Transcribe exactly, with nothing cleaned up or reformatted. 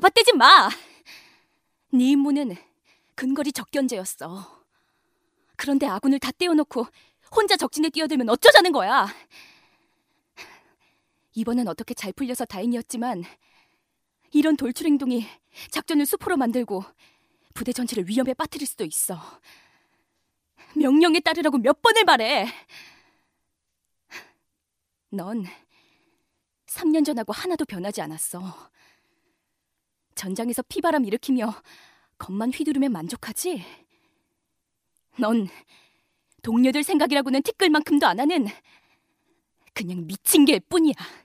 잡아떼지 마! 네 임무는 근거리 적견제였어. 그런데 아군을 다 떼어놓고 혼자 적진에 뛰어들면 어쩌자는 거야? 이번엔 어떻게 잘 풀려서 다행이었지만 이런 돌출 행동이 작전을 수포로 만들고 부대 전체를 위험에 빠뜨릴 수도 있어. 명령에 따르라고 몇 번을 말해. 넌 삼 년 전하고 하나도 변하지 않았어. 전장에서 피바람 일으키며 겉만 휘두르면 만족하지? 넌 동료들 생각이라고는 티끌만큼도 안 하는 그냥 미친 개일 뿐이야.